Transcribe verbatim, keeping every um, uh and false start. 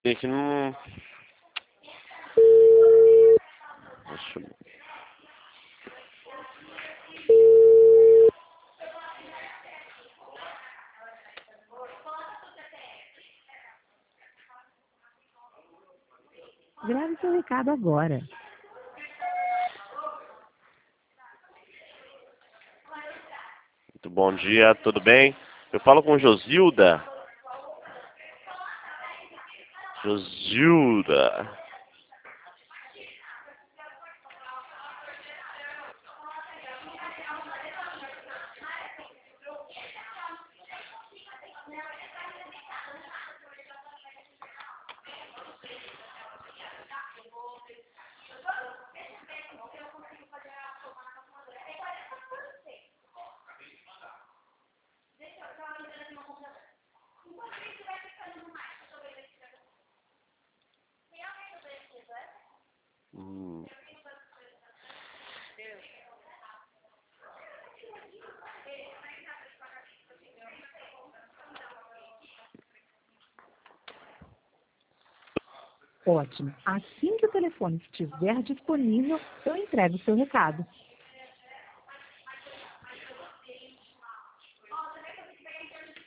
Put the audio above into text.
Tem que não... Deixa eu... Grave seu recado agora. Muito bom dia, tudo bem? Eu falo com Josilda. Josilda. Hum. Ótimo. Assim que o telefone estiver disponível, eu entrego o seu recado.